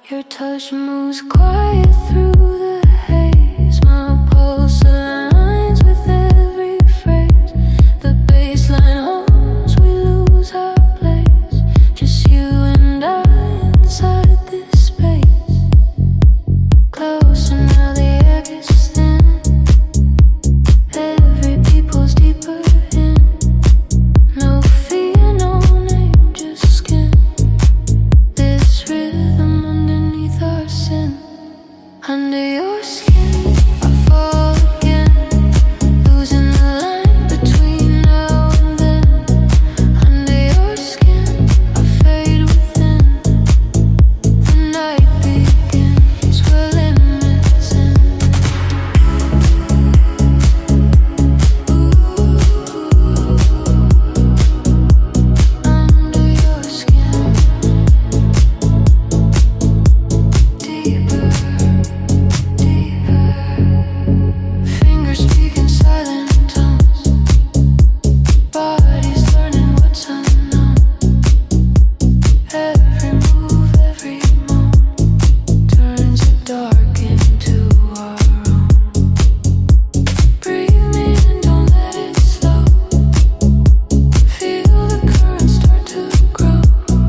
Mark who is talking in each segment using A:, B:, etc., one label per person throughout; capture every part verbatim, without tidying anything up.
A: Your touch moves quiet through the haze. My pulse aligns with every phrase. The baseline hums, we lose our place. Just you and I inside this space. Close and now the air gets thin. Every beat pulls deeper in. No fear, no name, just skin. This rhythm underneath our sin. Under your skin, I fall again, losing the line between now and then. Under your skin, I fade within. The night begins where limits end. Under your skin, deeper, deeper. Fingers speaking silent tones. Bodies learning what's unknown. Every move, every moan turns the dark into our own. Breathe me in, don't let it slow. Feel the current start to grow.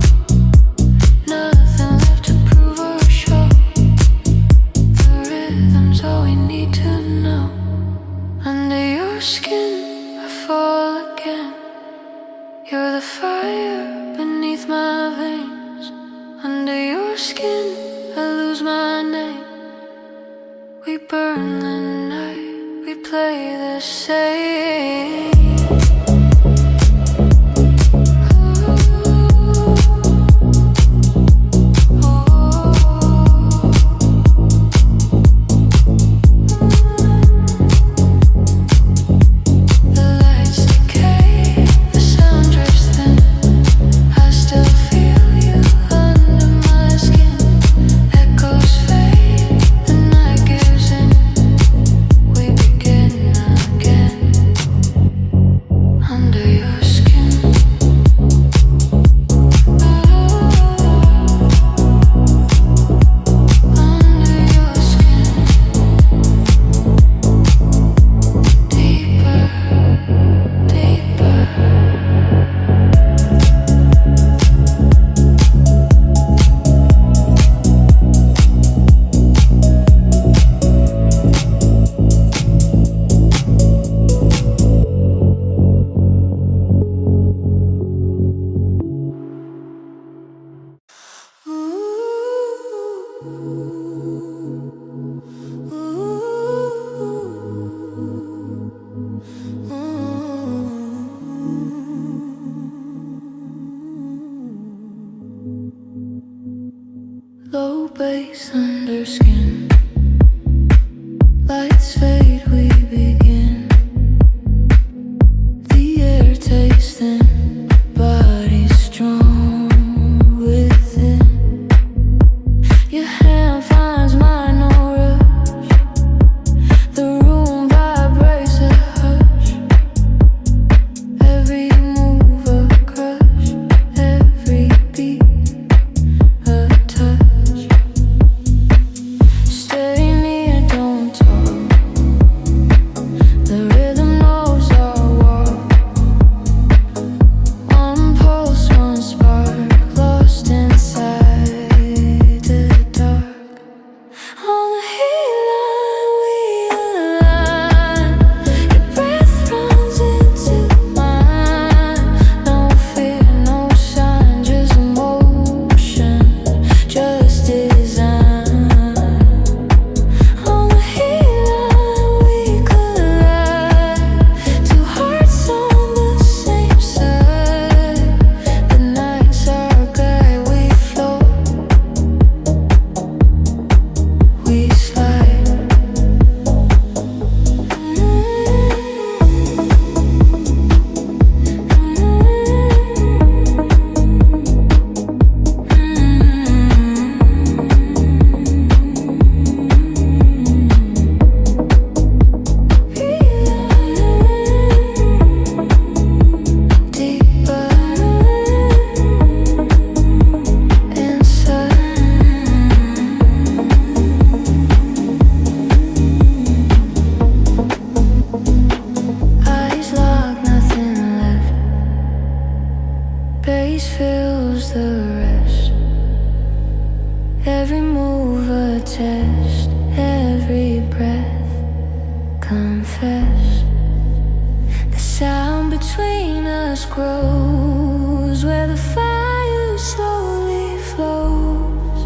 A: Nothing left to prove or show. The rhythm's all we need to know. Under your skin, I fall again. You're the fire beneath my veins. Under your skin, I lose my name. We burn the night, we play the same. The lights decay, the sound drifts thin. I still feel you under my skin. Echoes fade, the night gives in. We begin again. Under your skin. Under your skin. Deeper, deeper. Low bass under skin. Lights fade, we begin. The air tastes thin, body strong within. Your hand finds mine, no rush. The room vibrates a hush. Every move a crush, every beat a touch. Stay near, don't talk. Every move a test, every breath confess. The sound between us grows where the fire slowly flows.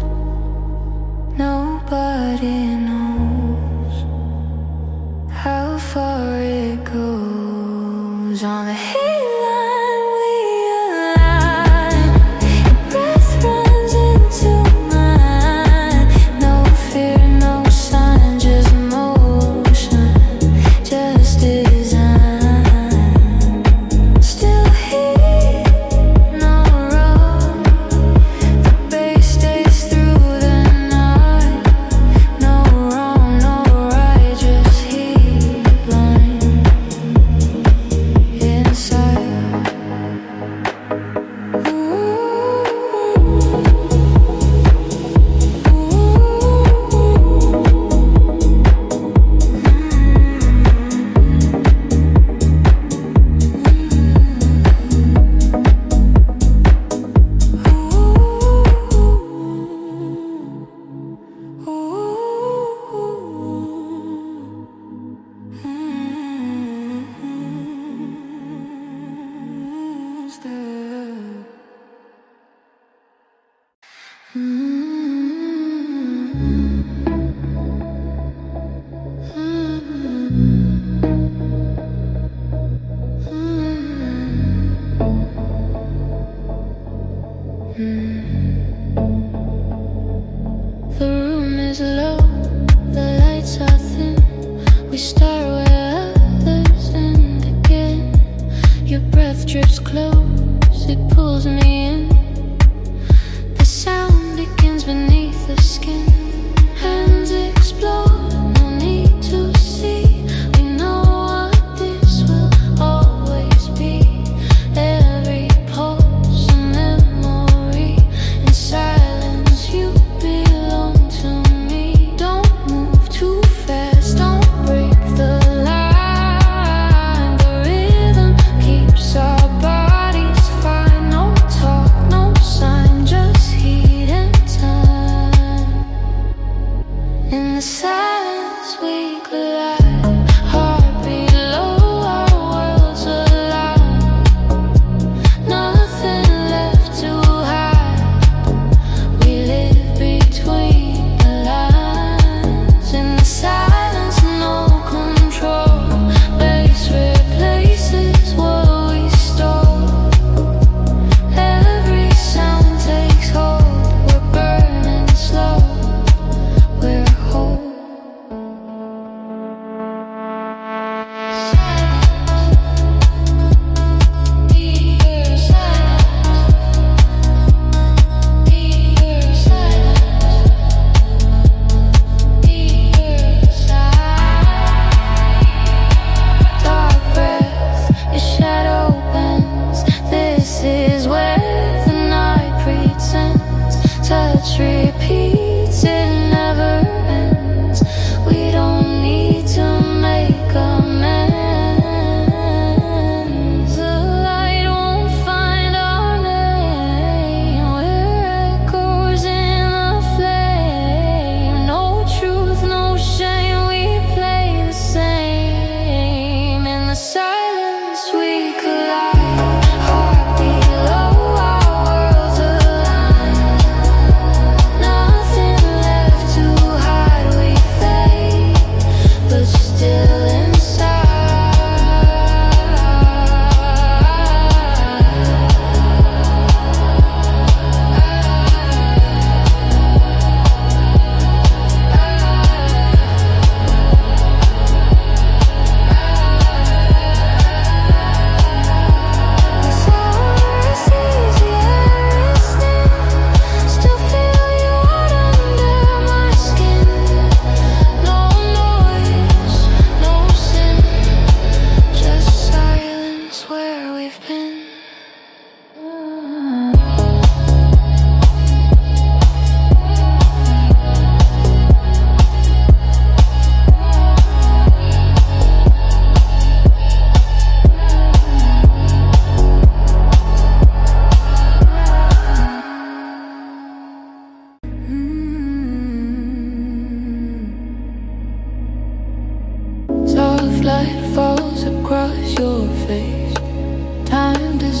A: Nobody knows how far it goes. On the hill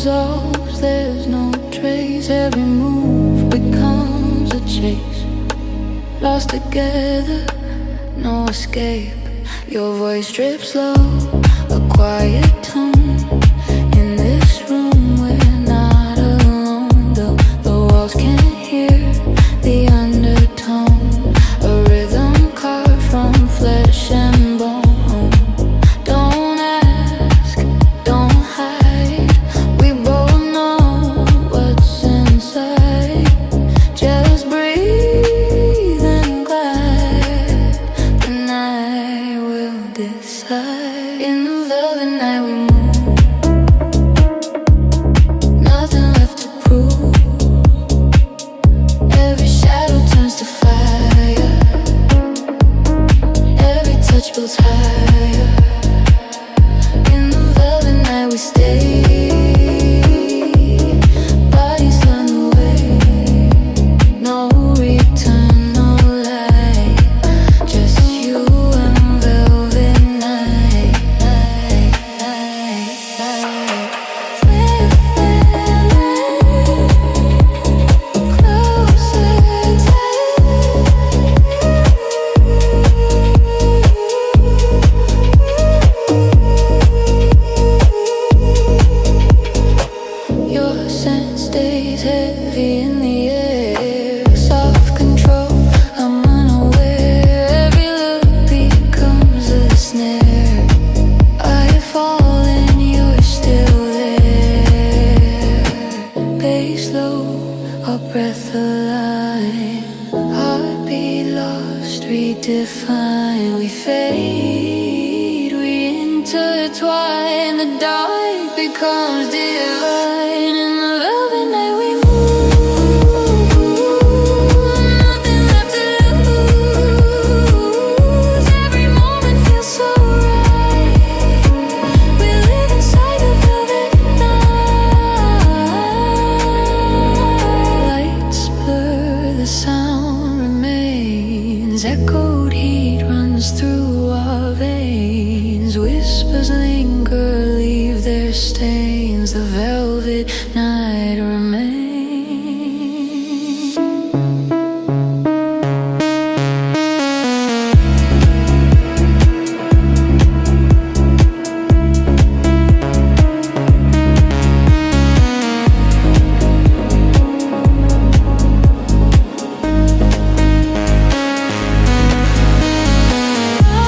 A: dissolves, there's no trace. Every move becomes a chase. Lost together, no escape. Your voice drips low, a quiet tone. In this room we're not alone. The, the walls can't hear the undertone. A rhythm carved from flesh and bone. Don't ask, don't hide. We both know what's inside. Just breathe and glide. The night will decide. In the velvet night we move. Nothing left to prove. Every shadow turns to fire. Every touch builds higher. In the velvet night we stay. Bodies learn the way. No return, no light. Just you and velvet night, night, night, night. Closer Your scent stays heavy in the air. Soft control, I'm unaware. Every look becomes a snare. I fall and you're still there. Pace low, our breath aligned. Heartbeat lost, redefined. We fade, we intertwine. The dark becomes divine. In the velvet night we move. Nothing left to lose. Every moment feels so right. We live inside the velvet night. Lights blur, the sound remains. Echoed heat runs through our veins. Whispers linger, leave their stains. The velvet night remains. I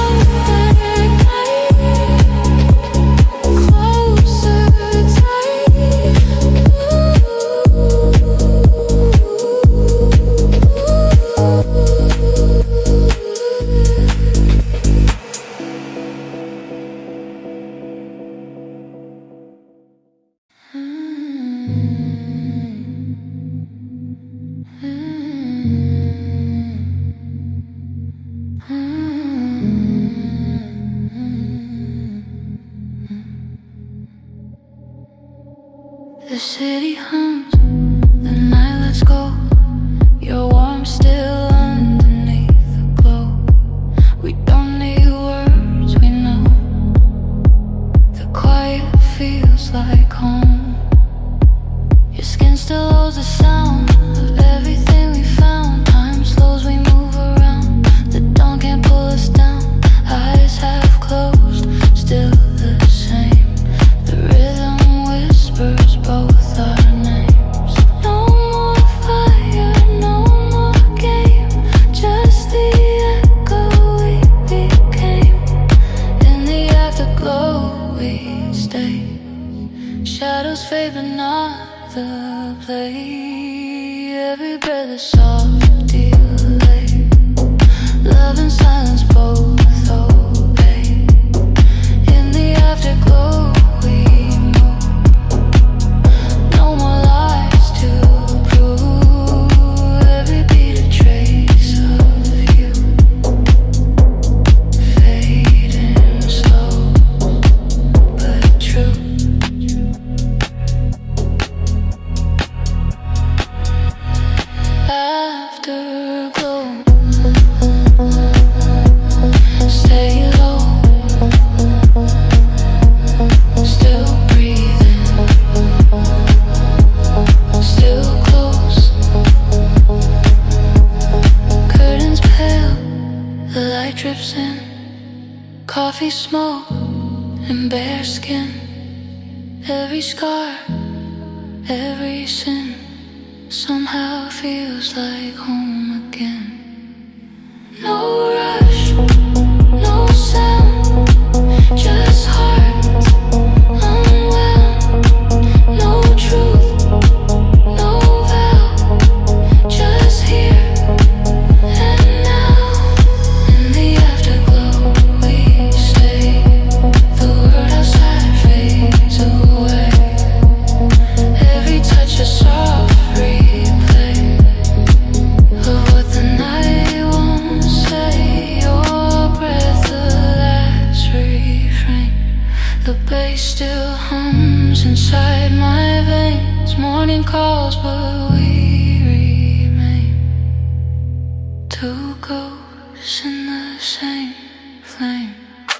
A: drips in, coffee smoke and bare skin. Every scar, every sin somehow feels like home again. No rush, no sound, just heart unwound. No truth, no vow, just here and now. In the afterglow we stay, the world outside fades away. Every touch a soft replay of what the night won't say. Your breath, the last refrain. The bass still hums inside my veins. Morning calls, but we remain. Two ghosts in the same flame.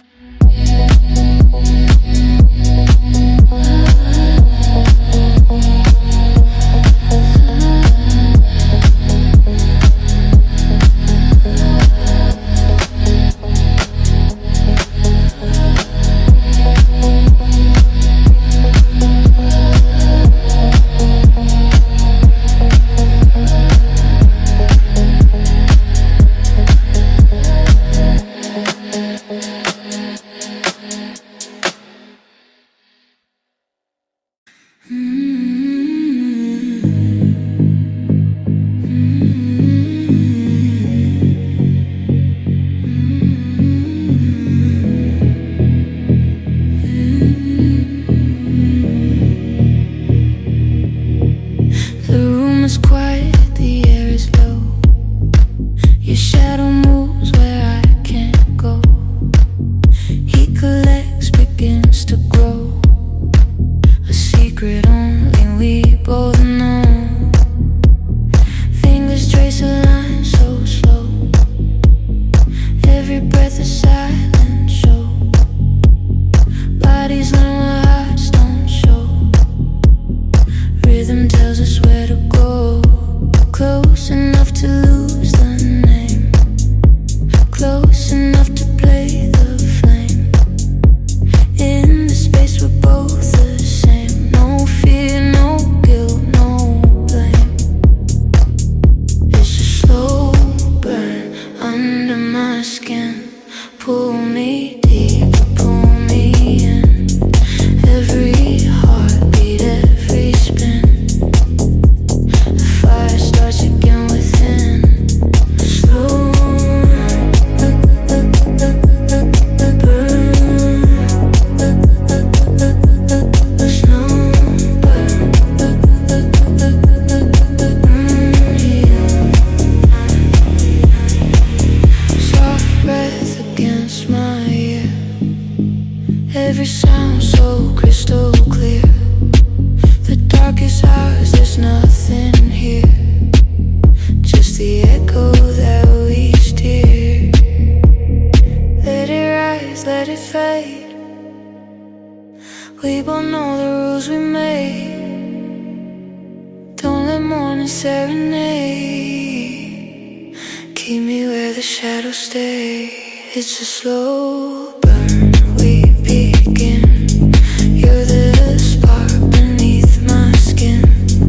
B: It's a slow burn, we begin. You're the spark beneath my skin.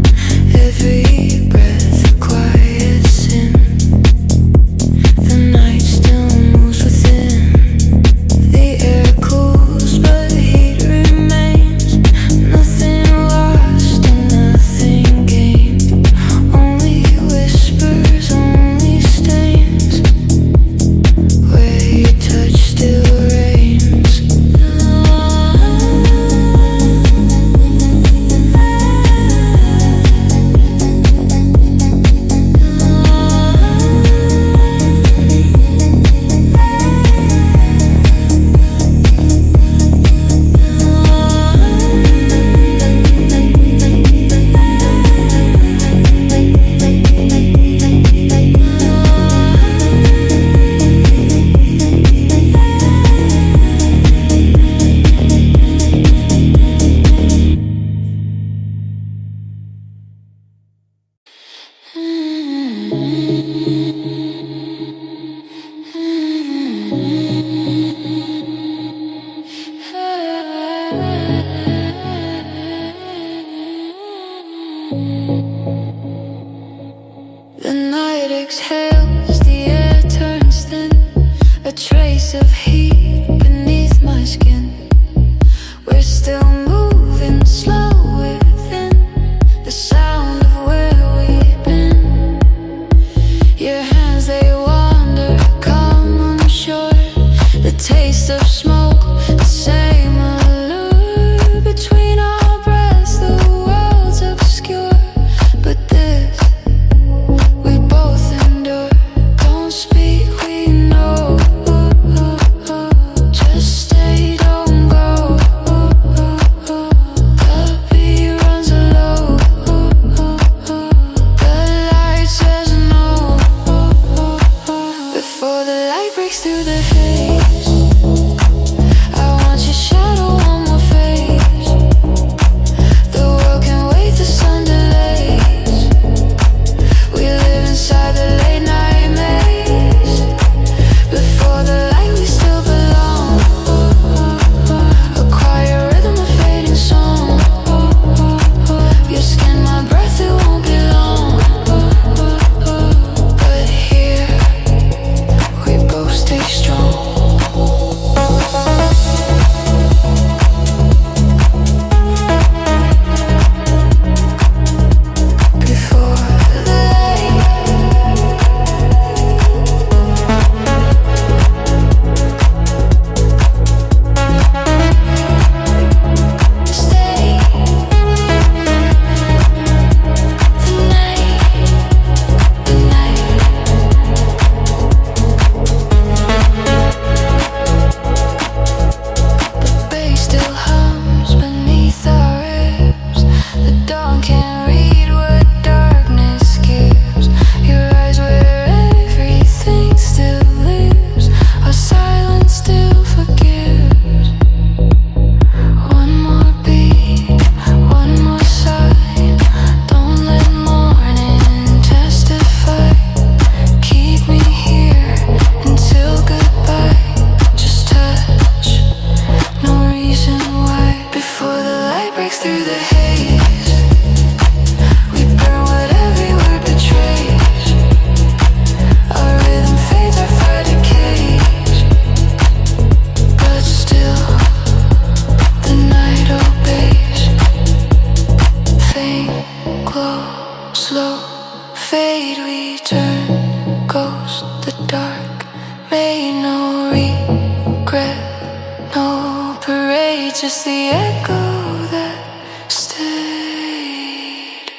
B: Every breath a quiet sin. The night still moves within. The air cools but heat remains. Nothing lost and nothing gained. Only whispers, only stains. Where you touch still rain.
A: light breaks through the haze, I want your shadow on my face. The world can wait, the sun delays. We live inside the late night maze. Before the light we still belong. A quiet rhythm, a fading song. Your skin, my breath, it won't be long. But here we both stay strong. Just the echo that stayed.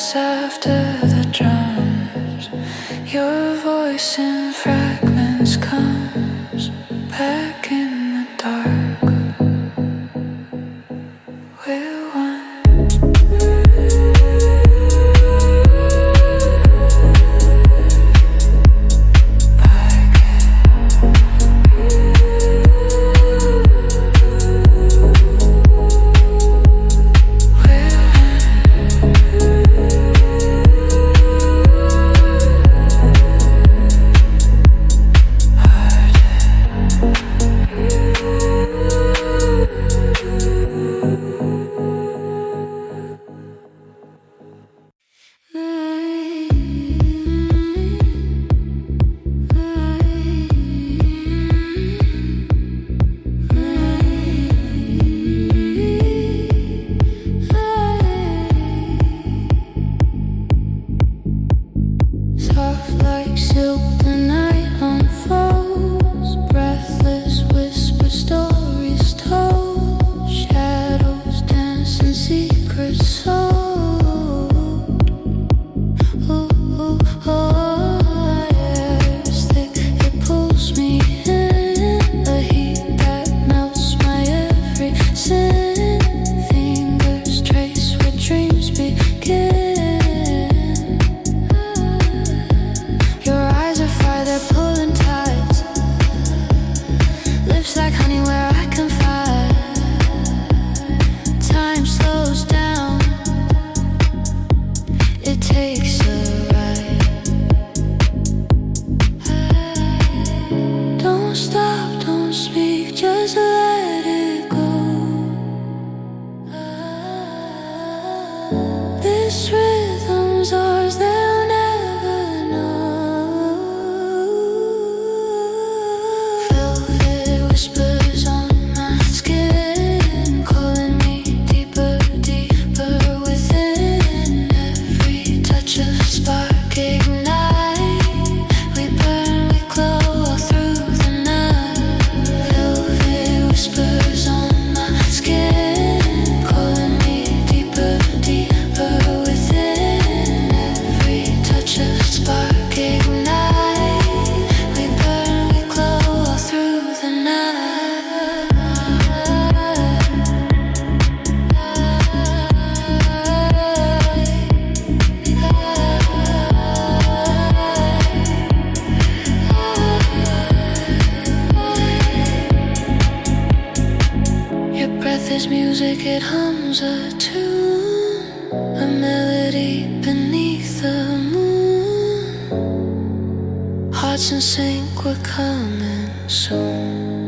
B: hours after the drums, your voice in fragments comes back in the dark. We're one.
A: In sync, we're coming soon.